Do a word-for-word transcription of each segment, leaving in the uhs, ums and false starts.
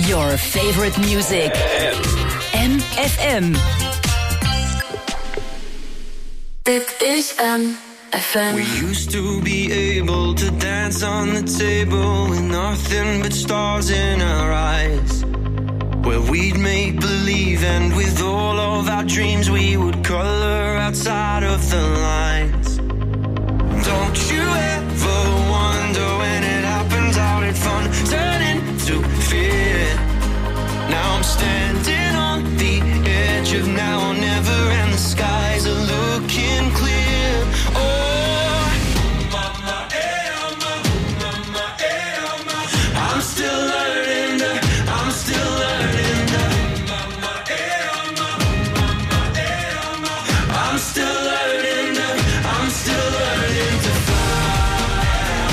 Your favorite music. M F M. Dit is M F M. We used to be able to dance on the table with nothing but stars in our eyes, where we'd make believe, and with all of our dreams we would color outside of the lines. Don't you ever wonder when it happens how did fun turn into fear? Now I'm standing on the edge of now or never, and the skies are looking clear. Oh, mama, eh, mama, mama, eh, mama. I'm still learning to, I'm still learning to, mama, eh, mama, mama, eh, mama. I'm still learning to, I'm still learning to fly.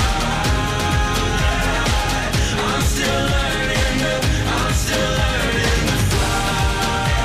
I'm still learning to, I'm still learning to fly.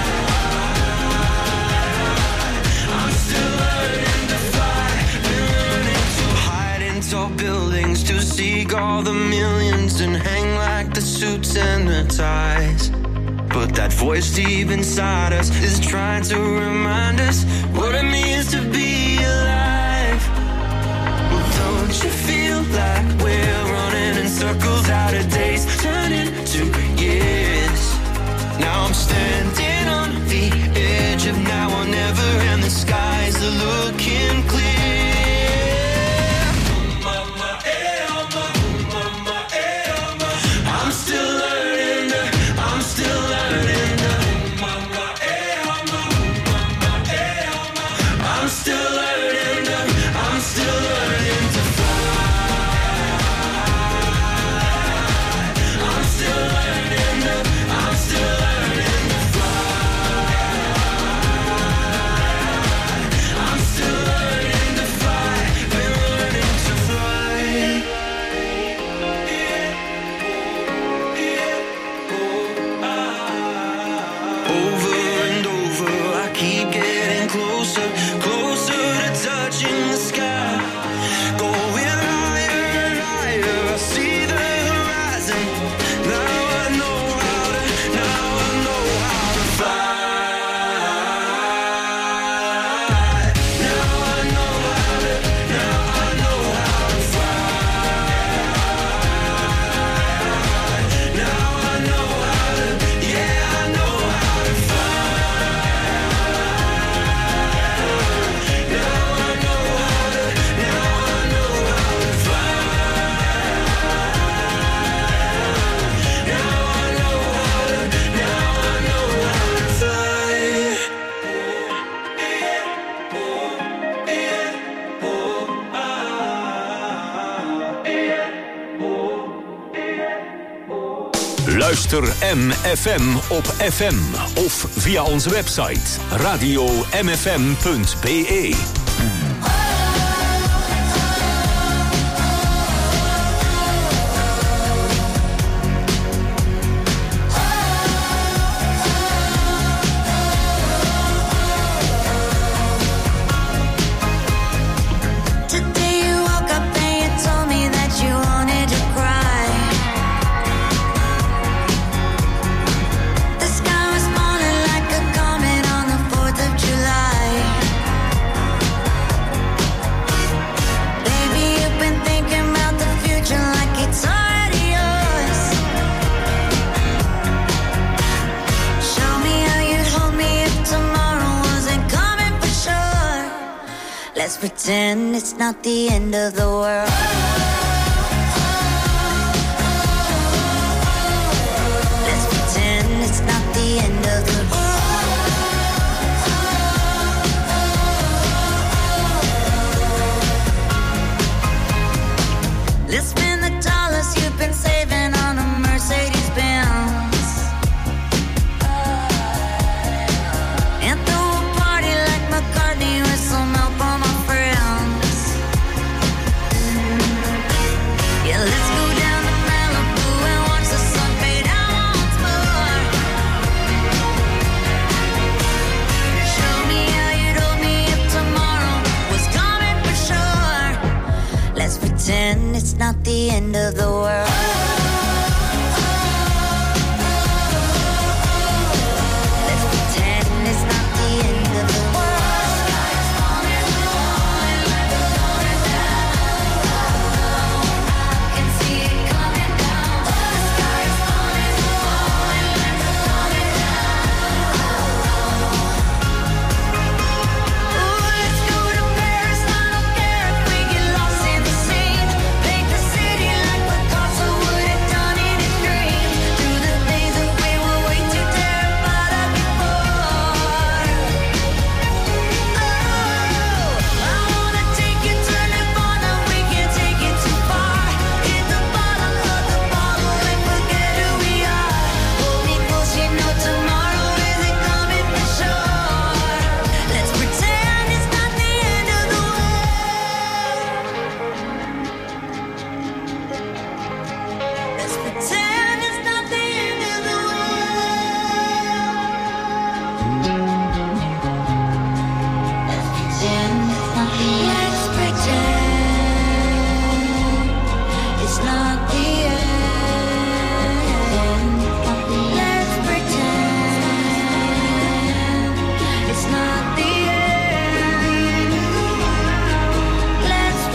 I'm still learning to fly. Been learning to hide in tall buildings, to seek all the millions and hang like the suits and the ties. But that voice deep inside us is trying to remind us what it means to be alive. Well, don't you feel like we're running in circles, out of days turning to years? Now I'm standing on the edge of now or never, and the skies are looking clear. Mama, eh, mama, mama, eh, mama. I'm still learning to, I'm still learning to, mama, eh, mama, mama, eh, mama. I'm still learning to, I'm still learning to fly. I'm still learning to, I'm still learning to fly. I'm still learning to fly. Been learning to fly. Over and over, I keep getting closer, closer to touching the sky. Going higher and higher, I see the horizon. Now I know how to, now I know how to fly. Now I know how to, now I know how to fly. Now I know how to, yeah, I know how to fly. Now I know how to, now I know how to fly. Now I know how to, now I know how to fly. Luister M F M op F M of via onze website radio m f m punt b e. Today you woke up and you told me that you wanted to cry. The sky was falling like a comet on the fourth of July. Baby, you've been thinking about the future like it's already yours. Show me how you'd hold me if tomorrow wasn't coming for sure. Let's pretend it's not the end of the world. Let's pretend it's not the end of the world. Let's spend the dollars you've been saving on a Mercedes Benz, and throw a party like McCartney with some help from my friends. Yeah, let's go down to Malibu and watch the sun fade out once more. Show me how you'd hold me if tomorrow was coming for sure. Let's pretend it's not the end of the world. Let's pretend it's not the end. Let's pretend it's not the end. Let's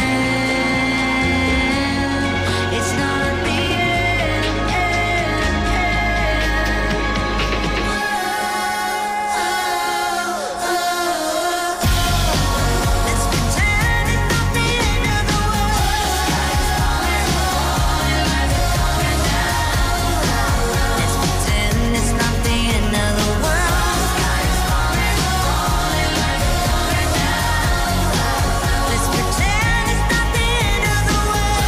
pretend it's not the end. Let's pretend it's not the end of the world. Let's pretend it's not the end of the world. Let's pretend it's not the end of the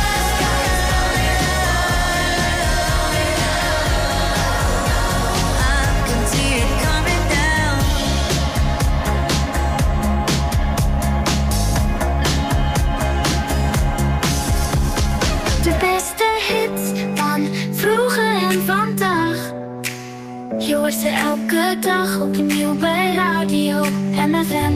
world. I can see it coming down. De beste hits van vroeger en vandaag. Je hoort ze elke dag opnieuw bij Radio M F M.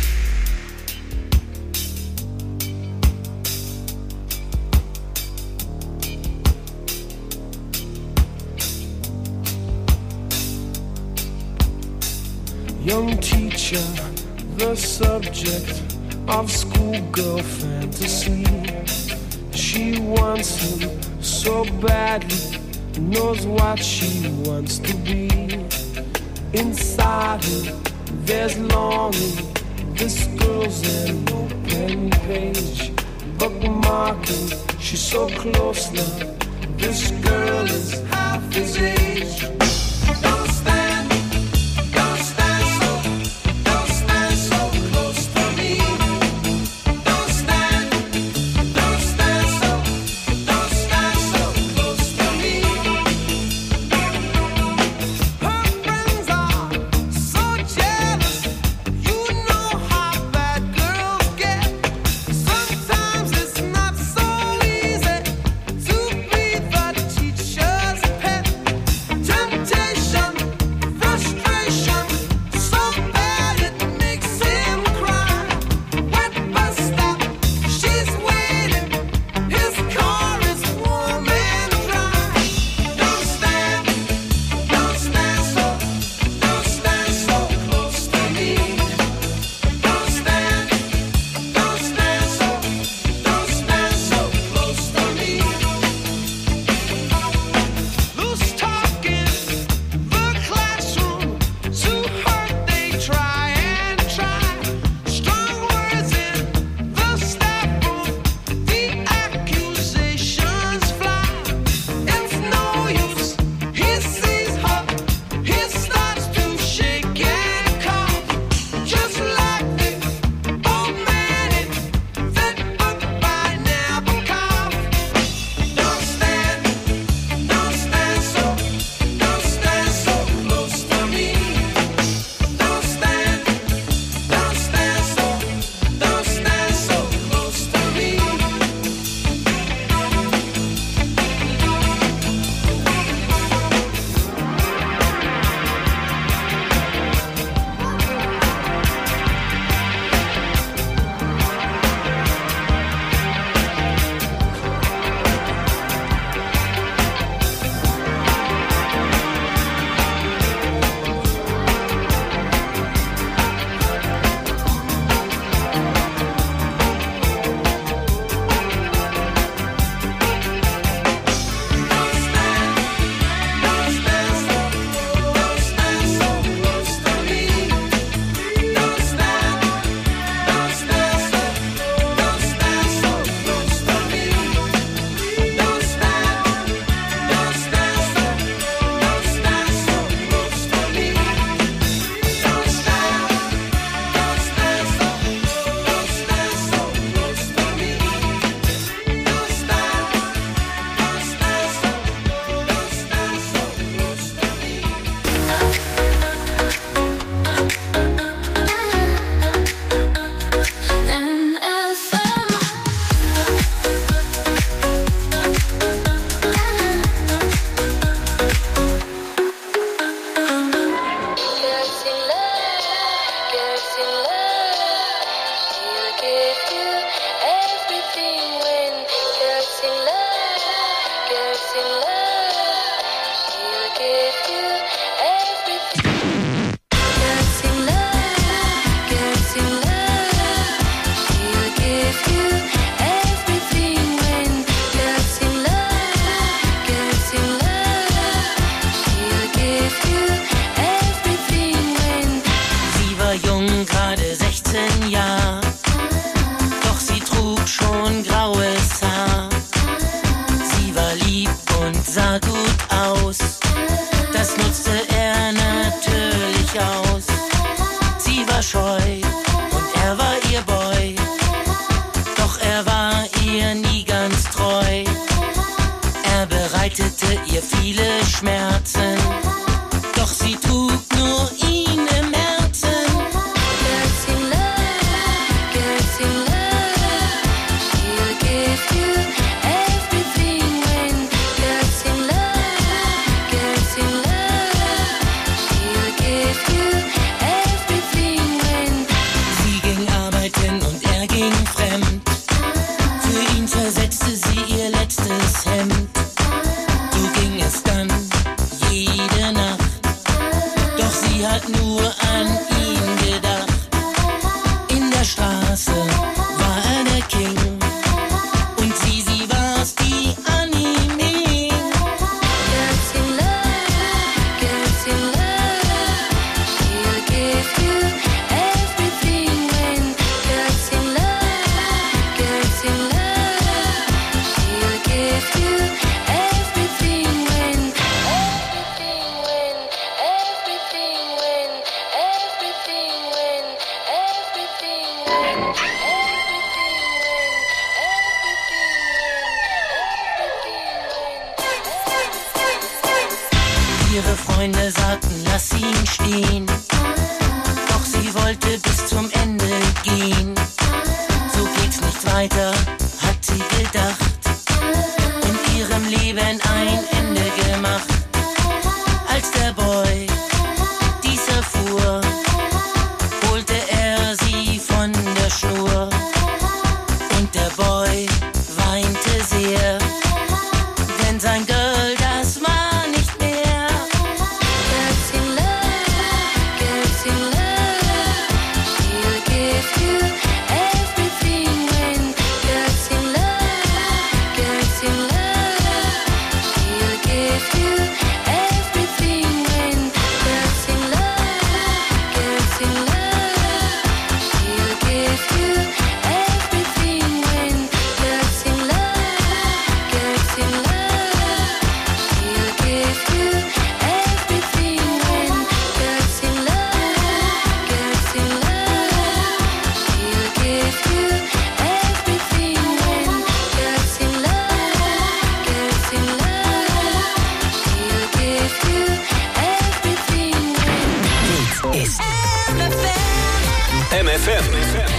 Young teacher, the subject of schoolgirl fantasy. She wants him so badly, knows what she wants to be. Inside her, there's longing. This girl's an open page, bookmarking. She's so close now. This girl is half his age. Don't stand, don't stand so, don't stand so close to me. Don't stand, don't stand so, don't stand so close to me. Her friends are so jealous, you know how bad girls get. Sometimes it's not so easy to be the teacher's pet. Temptation bereitete ihr viele Schmerzen. Doch sie trug nur ihn im Herzen. Girls in love, girls in love, she'll give you everything when. Girls in love, girls in love, she'll give you everything when. Sie ging arbeiten und er ging fremd. Für ihn zersetzte sie ihr letztes Hemd. So ging es dann jede Nacht. Doch sie hat nur an ihn gedacht. In der Straße war er der King. Und sie, sie war's, die an ihm hing. Girls in love, girls in love, she'll give you everything when. Girls in love, girls in love, she'll give you everything when. Everything when, everything when, everything when, everything when, everything when, Ihre Freunde sagten, lass ihn stehen. Doch sie wollte bis zum Ende gehen. So geht's nicht weiter, hat sie gedacht. In ihrem Leben ein Ende gemacht. Als der Boy dies erfuhr, holte er sie von der Schnur. Und der Boy weinte sehr, denn sein Girl, das war nicht mehr. girls in love, girls in love, she'll give you everything when. Girls in love, girls in love, she'll give you everything when. Girls in love, girls in love, she'll give you everything when. Girls in love, girls in love, she'll give you everything when. Girls in love, girls in love, she'll give you everything when. Girls in love, girls in love, she'll give you everything when. Dit is M F M.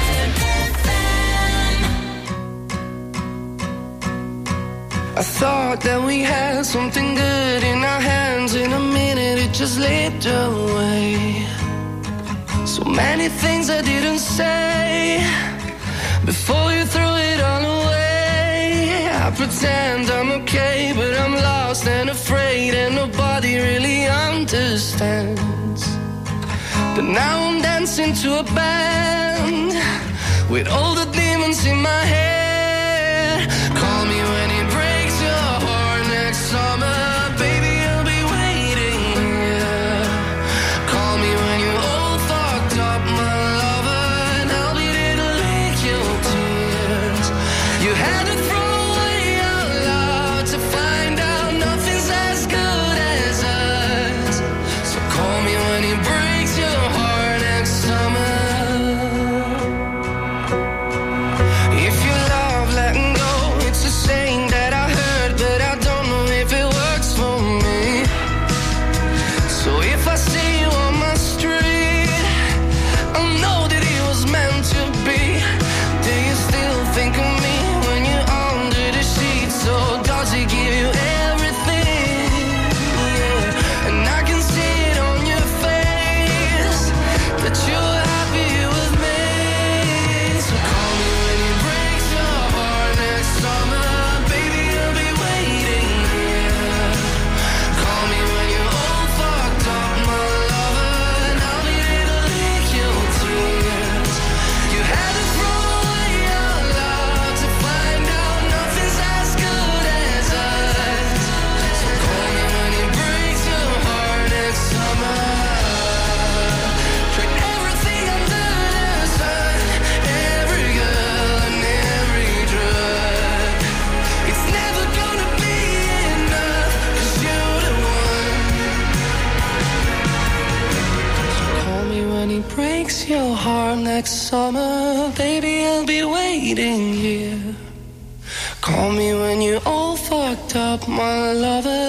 I thought that we had something good in our hands. In a minute it just slipped away. So many things I didn't say before you threw it all away. I pretend I'm okay, but I'm lost and afraid, and nobody really understands. But now I'm dancing to a band with all the demons in my head. Call me when it breaks your heart next summer, baby, I'll be waiting here. Call me when you're all fucked up, my lover, and I'll be there to lick your tears. You had to throw away out loud to find out nothing's as good as us. So call me when it breaks your heart next summer. If you love letting go, it's a saying that I heard, but I don't know if it works for me. So if I see you on my street, I'll know that it was meant to be. Do you still think of me when you're under the sheets? So does it give you everything? Yeah. And I can see it on your face that you're happy with me. So call me when it breaks your heart next summer, baby, I'll be waiting here. Call me when you're all fucked up, my lover, and I'll be there to lick your tears. You had to throw away out loud to find out nothing's as good as us. So call me when it breaks your heart next summer. Tried everything under the sun, every girl and every drug. It's never gonna be enough, 'cause you're the one. So call me when it breaks your heart next summer, baby, I'll be waiting here. Call me when you're all fucked up, my lover,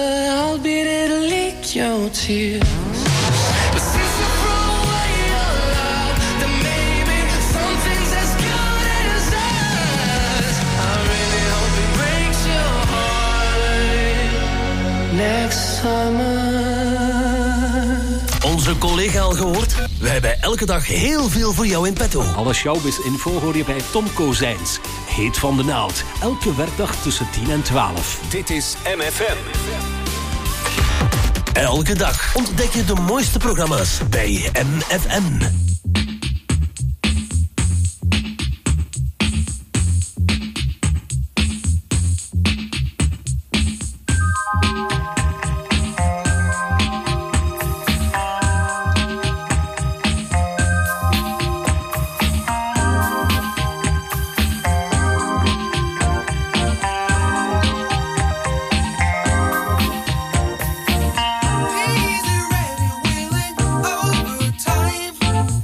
tears. But since you threw away your love, then maybe something's as good as us. I really hope it breaks your heart next summer. Onze collega al gehoord? We hebben elke dag heel veel voor jou in petto. Alle showbiz-info hoor je bij Tom Kozijns. Heet van de naald. Elke werkdag tussen tien en twaalf. Dit is M F M. Elke dag ontdek je de mooiste programma's bij M F M. Easy, ready, willing, overtime.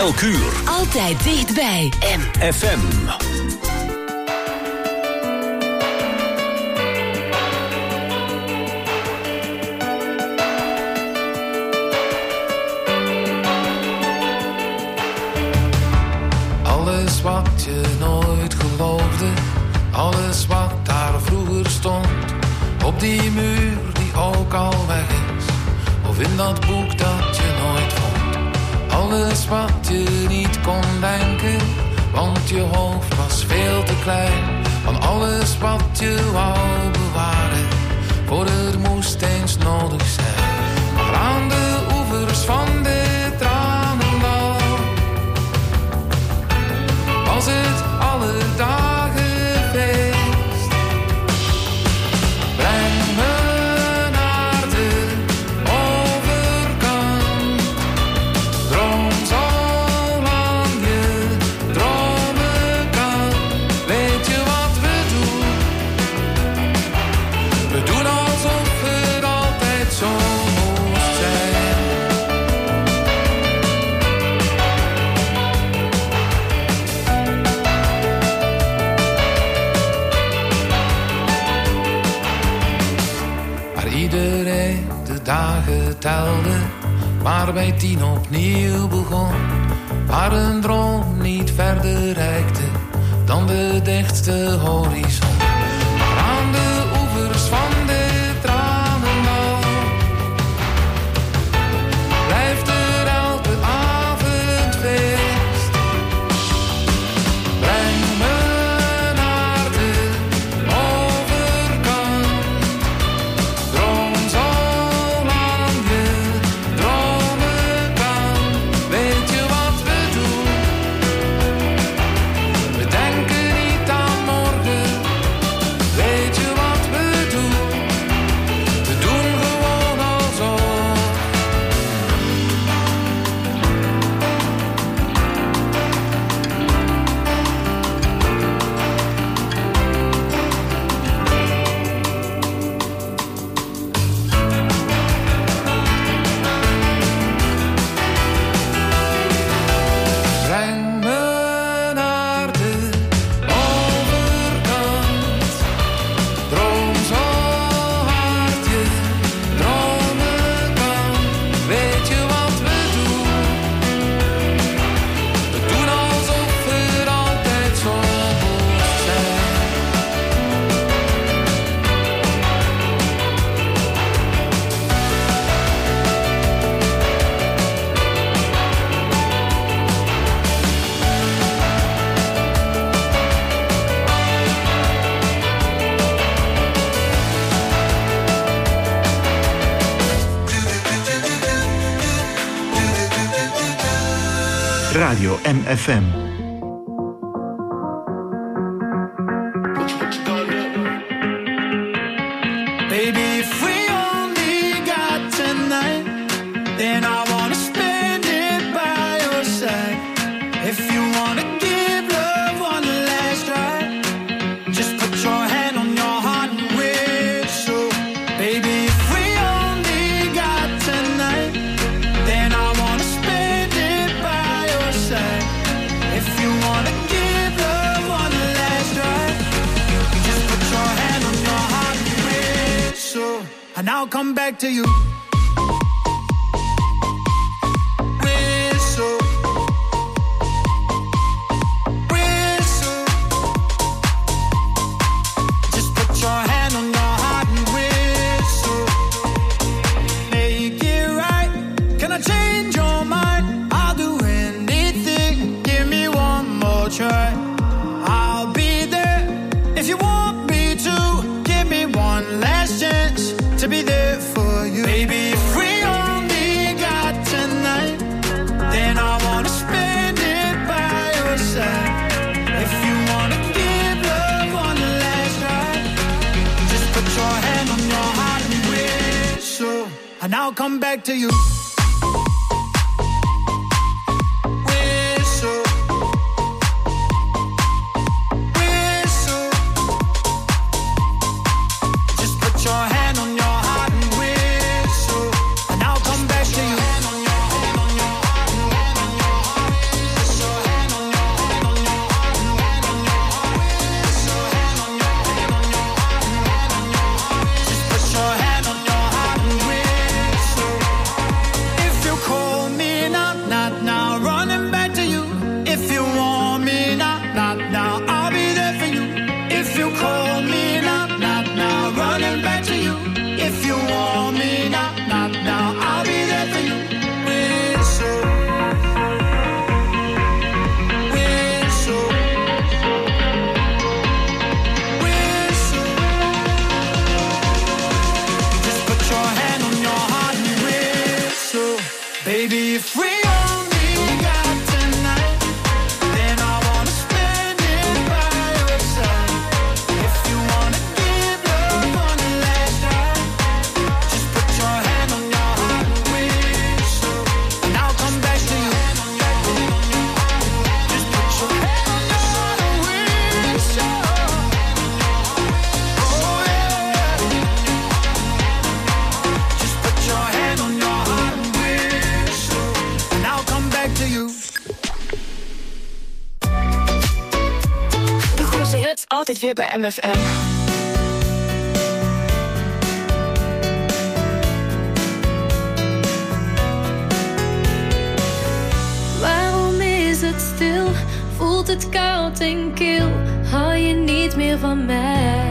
Elk uur. Altijd dichtbij. M F M. Alles wat je nooit geloofde, alles wat daar vroeger stond, op die muur die ook al weg is, of in dat boek dat je nooit vond. Alles wat je niet kon denken, want je hoofd was veel te klein. Van alles wat je wou bewaren, voor het moest eens nodig zijn. Maar aan de oevers van de tranendal was het alle dagen feest. Breng me naar de overkant. Droom zolang je dromen kan. Weet je wat we doen? We doen alsof het altijd zo moest zijn. Iedereen de dagen telde, maar bij tien opnieuw begon. Waar een droom niet verder reikte dan de dichtste horizon. Maar aan de oevers van de tranendal blijft er elke avond feest. Breng me naar de overkant. Droom zolang je dromen kan. Weet je wat we doen? We denken niet aan morgen. Weet je wat we doen? We doen gewoon alsof. Breng me naar de overkant. Droom zo hard je dromen kan. Weet je wat we doen? We doen alsof het altijd zo moest zijn. Radio M F M. Baby, if we only got tonight, then I wanna spend it by your side. If you wanna give love one last try, just put your hand on your heart and whistle. Baby, if we only got tonight, then I wanna spend it by your side. If you wanna give love one last try, just put your hand on your heart and whistle, and I'll come back to you. Whistle, whistle. Just put your hand on your heart and whistle. Make it right. Can I change your mind? I'll do anything. Give me one more try. I'll be there if you want me to. Give me one last chance to be there for you. Baby, if we only got tonight, then I wanna spend it by your side. If you wanna give love one last try, just put your hand on your heart and whistle, and I'll come back to you. Whistle, whistle. Just put your hand on your heart and whistle, and I'll come back to you. altijd weer bij M F M. Waarom is het stil? Voelt het koud en kil? Hou je niet meer van mij?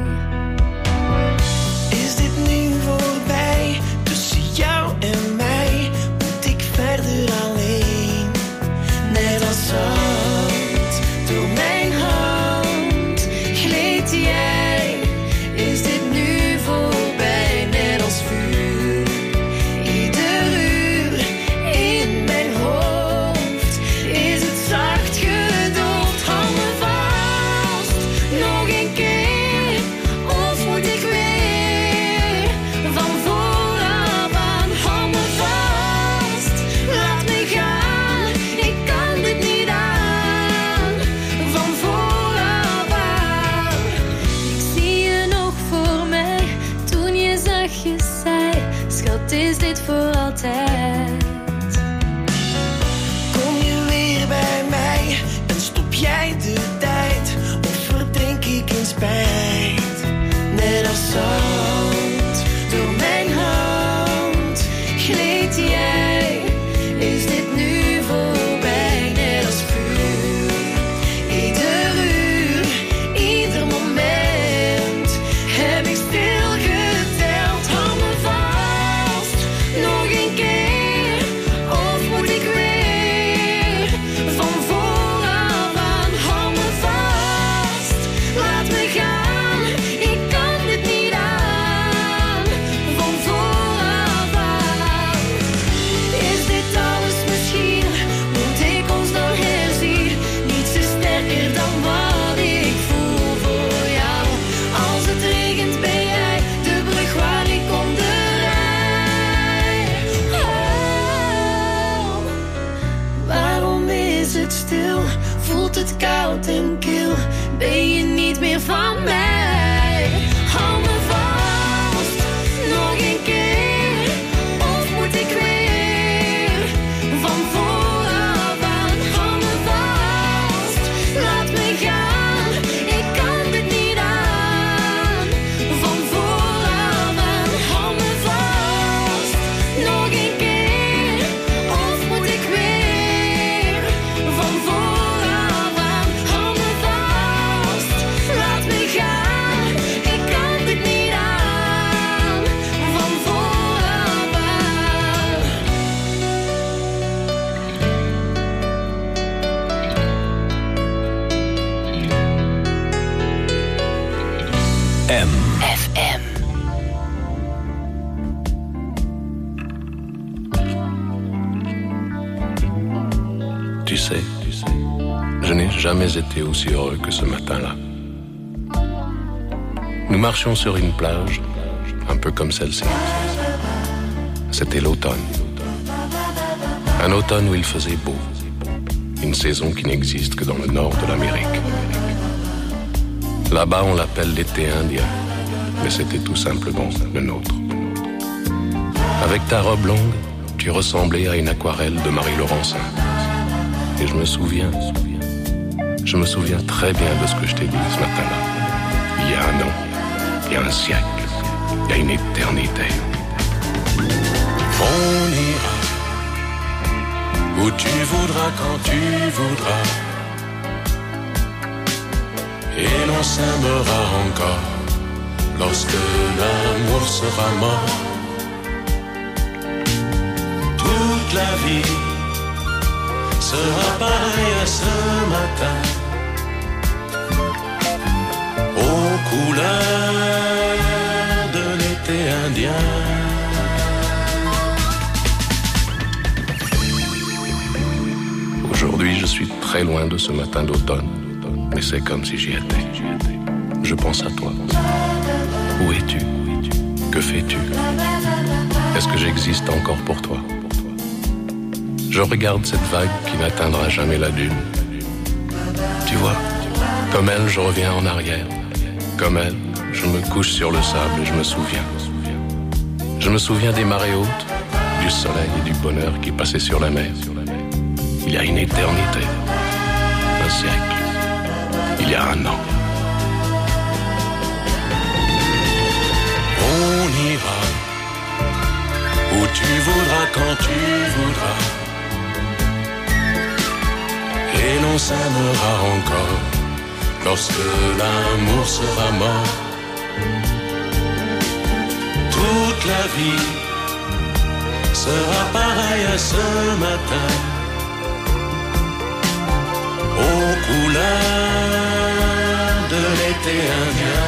Is dit nu voorbij? Tussen jou en mij moet ik verder alleen. Net als zand door mijn hand gleed jij. Is dit nu voorbij? Net als vuur. Ieder uur in mijn hoofd is het zacht gedoofd. Hou me vast, nog een keer. Of moet ik weer van vooraf aan? Hou me vast, laat me gaan. Ik kan dit niet aan. Van vooraf aan. Ik zie je nog voor mij. Toen je zachtjes zei: schat, is dit voor altijd? Kom je weer bij mij en stop jij de tijd? Of verdrink ik in spijt? Net als zand door mijn hand gleed jij. Is dit nu voorbij? Net als vuur. Ieder uur, ieder moment heb ik stilgeteld. Hou me vast, nog een keer. Of moet ik weer van vooraf aan? Hou me vast, laat me gaan. Ik kan dit niet aan. Van vooraf aan. Is dit alles misschien? Moet ik ons nou herzien? Niets is sterker dan wat ik voel voor jou. Als het regent ben jij de brug waar ik onderrij. Oh, waarom is het stil? Voelt het koud en kil? Ben je niet meer van mij? Hou me vast, nog een keer. Of moet ik weer van vooraf aan? Hou me vast, laat me gaan. Ik kan dit niet aan. Van vooraf aan. Hou me vast, nog een keer. Of moet ik weer van vooraf aan? Hou me vast, laat me gaan. Ik kan dit niet aan. Van vooraf aan. M. F M. Tu sais, je n'ai jamais été aussi heureux que ce matin-là. Nous marchions sur une plage, un peu comme celle-ci. C'était l'automne. Un automne où il faisait beau. Une saison qui n'existe que dans le nord de l'Amérique. Là-bas, on l'appelle l'été indien, mais c'était tout simplement le nôtre. Avec ta robe longue, tu ressemblais à une aquarelle de Marie Laurencin. Et je me souviens, je me souviens très bien de ce que je t'ai dit ce matin-là. Il y a un an, il y a un siècle, il y a une éternité. On ira où tu voudras, quand tu voudras. Et l'on s'aimera encore lorsque l'amour sera mort. Toute la vie sera pareille à ce matin, aux couleurs de l'été indien. Aujourd'hui, je suis très loin de ce matin d'automne, mais c'est comme si j'y étais. Je pense à toi. Où es-tu? Que fais-tu? Est-ce que j'existe encore pour toi? Je regarde cette vague qui n'atteindra jamais la dune. Tu vois, comme elle, je reviens en arrière. Comme elle, je me couche sur le sable et je me souviens. Je me souviens des marées hautes, du soleil et du bonheur qui passaient sur la mer. Il y a une éternité, un siècle, il y a un an, quand tu voudras. Et l'on s'aimera encore lorsque l'amour sera mort. Toute la vie sera pareille à ce matin, aux couleurs de l'été indien.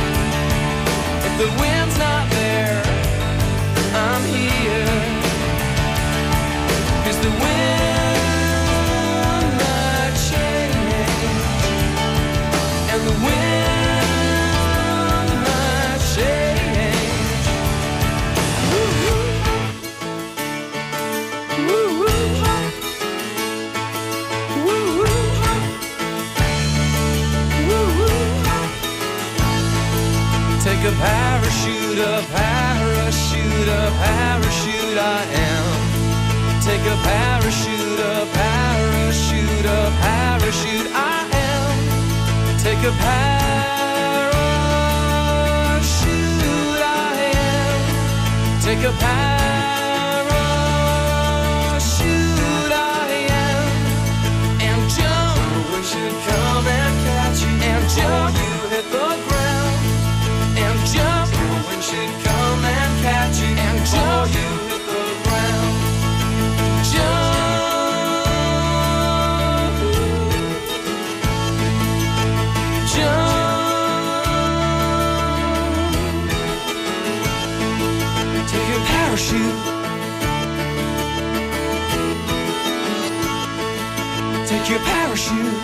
The wind's not there, I'm here. Take a parachute, a parachute, a parachute I am. Take a parachute, a parachute, a parachute I am. Take a parachute I am. Take a parachute I am. And jump, we should come and catch you. And jump, you hit the ground. And jump, we should come and catch you. And jump, you hit the ground. Jump, jump. Take your parachute. Take your parachute.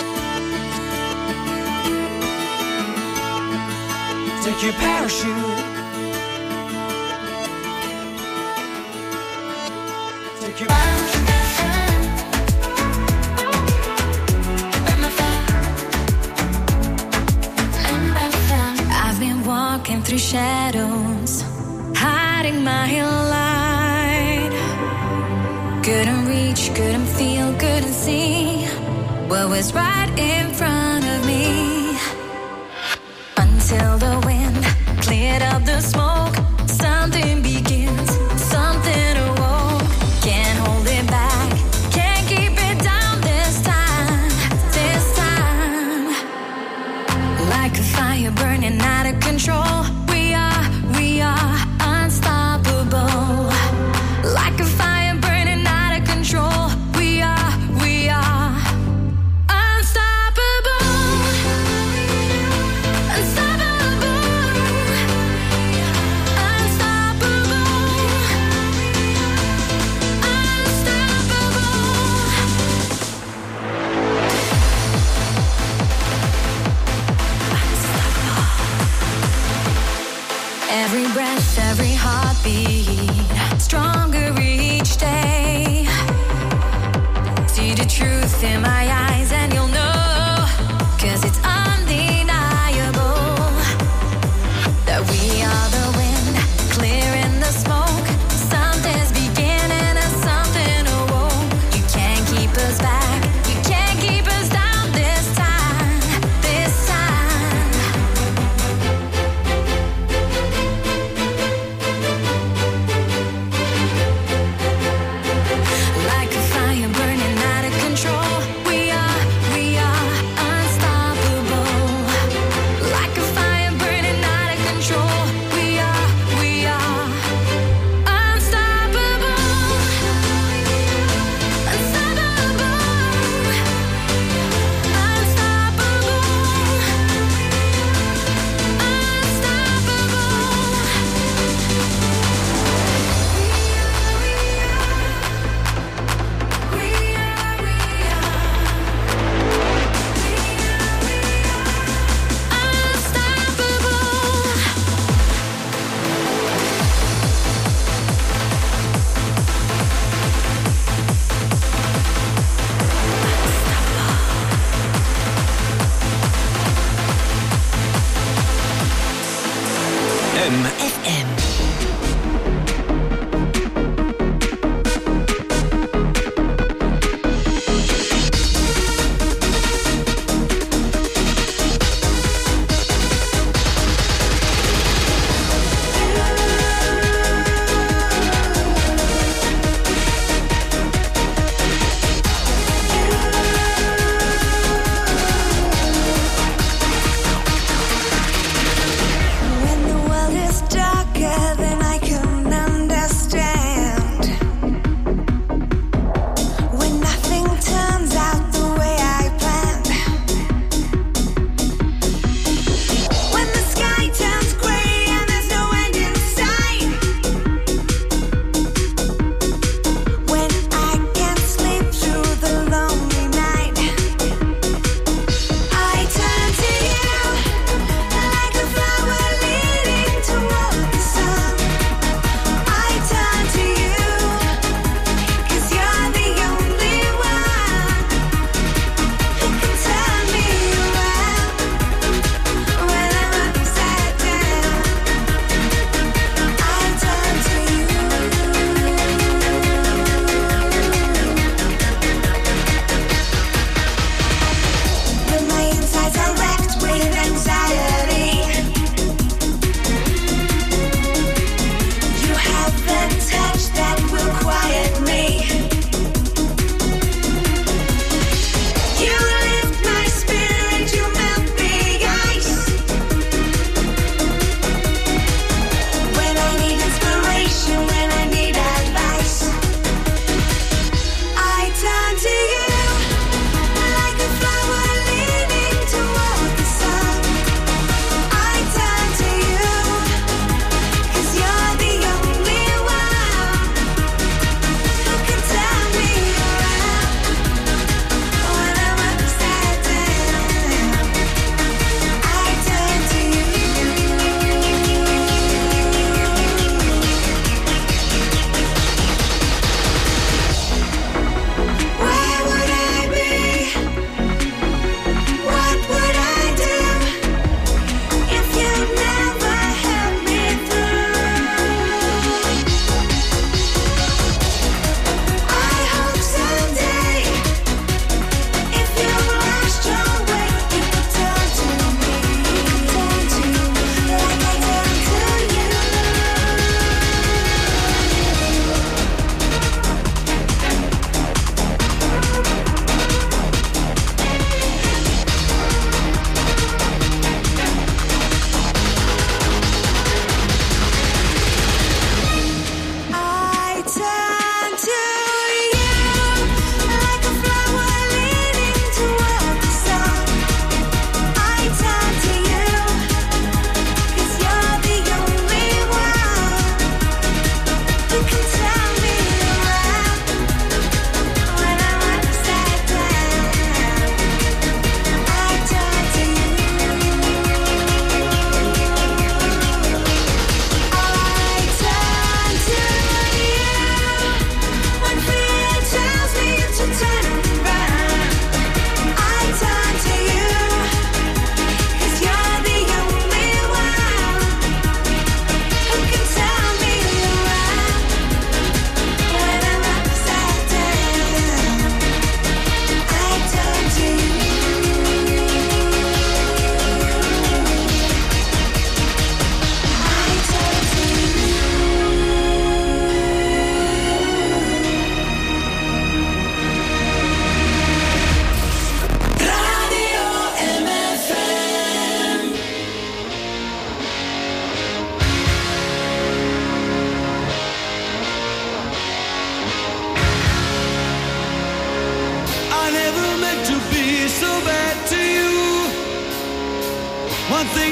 Take your parachute. Take your parachute. I've been walking through shadows, hiding my light. Couldn't reach, couldn't feel, couldn't see what was right in front of me. Until the wind cleared up the smoke, something begins, something awoke. Can't hold it back, can't keep it down this time, this time. Like a fire burning out of control, we are, we are unstoppable. Like a fire burning out of control, we are, we are unstoppable. Unstoppable. Unstoppable. Every breath, every heartbeat, stronger each day. See the truth in my eyes and you'll know, 'cause it's undeniable that we are the wind, clearing the smoke. Something's beginning and something awoke. You can't keep us back, you can't keep us down this time, this time. Like a fire burning out of control, we are, we are unstoppable. Like a fire burning out of control, we are, we are unstoppable. Unstoppable. Unstoppable. M F M. When the world is dark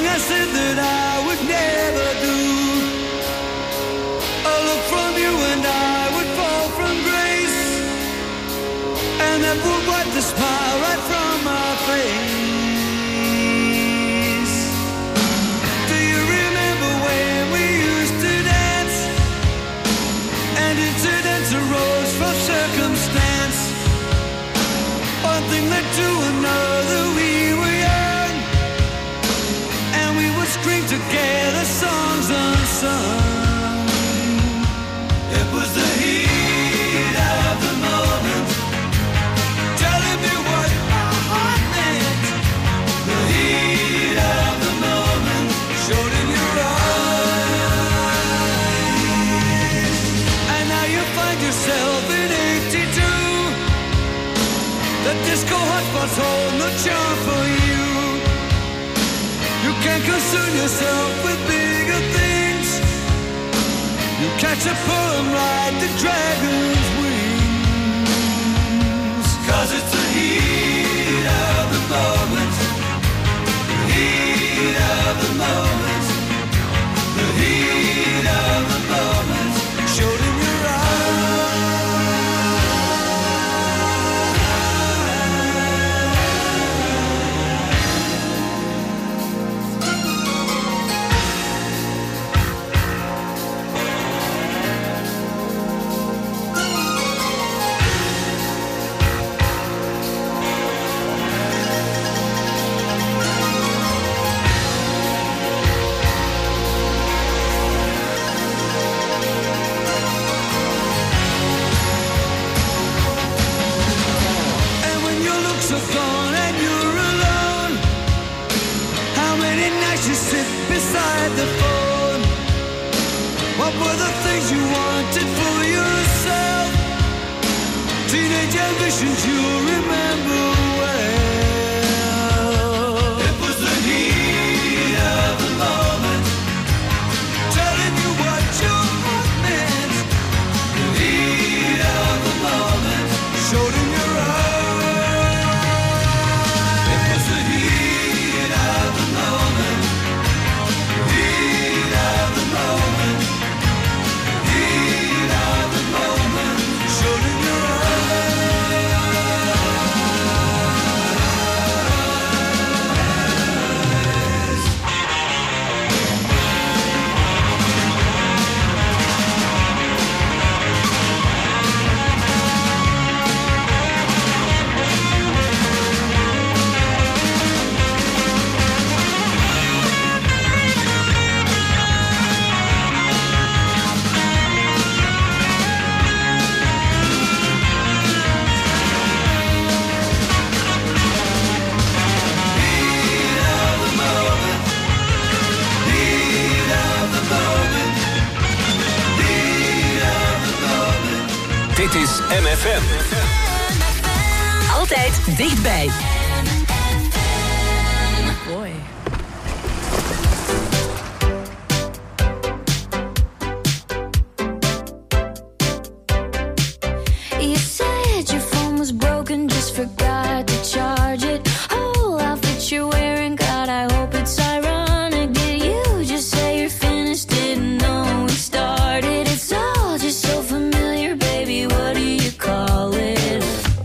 thing I said that I would never do. A look from you and I would fall from grace, and that would wipe the smile right from my face. Do you remember when we used to dance, and incidents arose from circumstance? One thing led to another, we were young, and we would scream together songs unsung. It was the heat of the moment, telling me what my heart meant. The heat of the moment showed in your eyes. And now you find yourself in eighty-two. The disco hotspots hold no charm for you. You can't concern yourself with bigger things. You catch a pearl and ride the dragon's wings. Cause it's the heat of the moment. The heat of the moment. The heat of the moment showed in your beside the phone. What were the things you wanted for yourself? Teenage ambitions you remember well. It was the heat of the moment, telling you what your heart meant. The heat of the moment showed in your eyes. It was the heat of the moment. Dit is M F M. Altijd dichtbij. Boy. You said your phone was broken, just forgot to charge it. Whole outfit you're wearing, God, I hope it's ironic. Did you just say you're finished? Didn't know we started. It's all just so familiar, baby. What do you call it?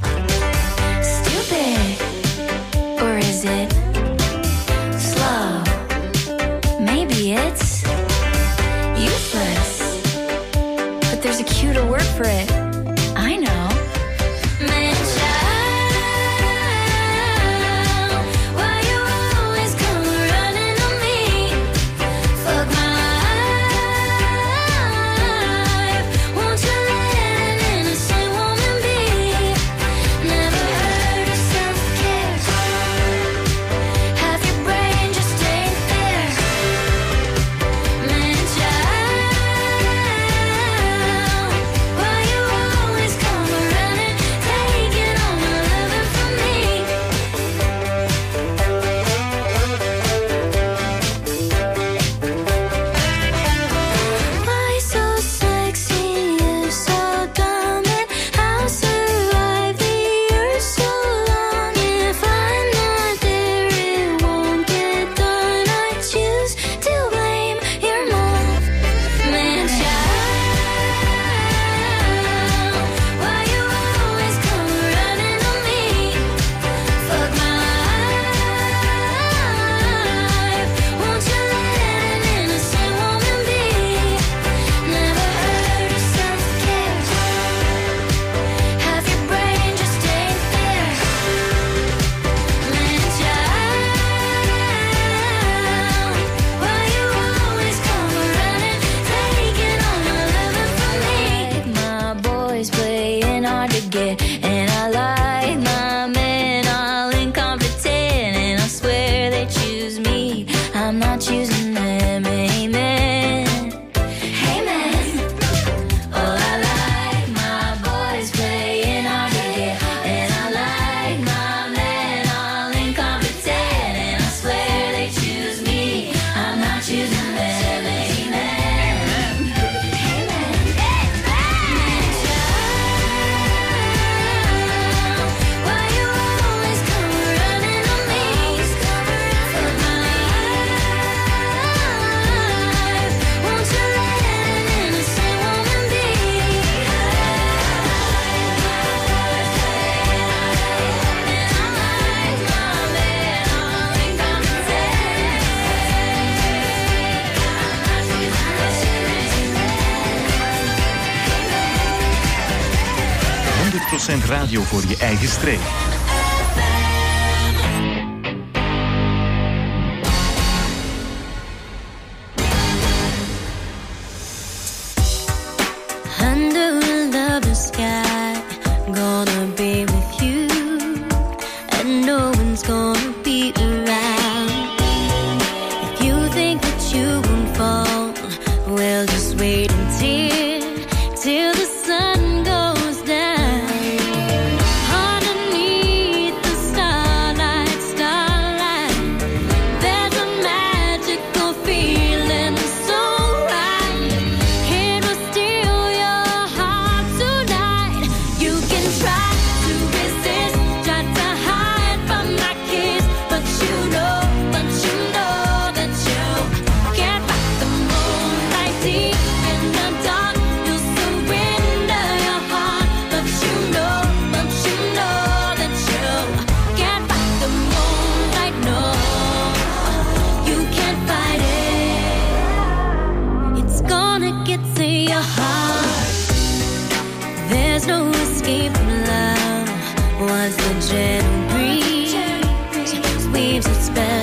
Stupid, or is it slow? Maybe it's useless, but there's a cuter word for it. I know. Man, child, why you always come running on me? Fuck my life. Won't you let an innocent woman be? Never heard of self-care. Half your brain just ain't there. Man, child, why you not choosing them. Amen. Amen. Oh, I like my boys playing hard to get, and I like my men all incompetent, and I swear they choose me, I'm not choosing them. honderd procent radio voor je eigen streek. Under the sky, gonna be with you, and no one's gonna be around. If you think that you won't fall, well, just wait until, till the sun goes down. Underneath the starlight, starlight, there's a magical feeling so right. It will steal your heart tonight. You can try to resist, try to hide from my kiss, but you know, but you know that you can't fight the moonlight deep in the dark. You'll surrender your heart, but you know, but you know that you can't fight the moonlight. No, you can't fight it. It's gonna get to your heart. There's no escape from love. Once the gentle breeze weaves its spell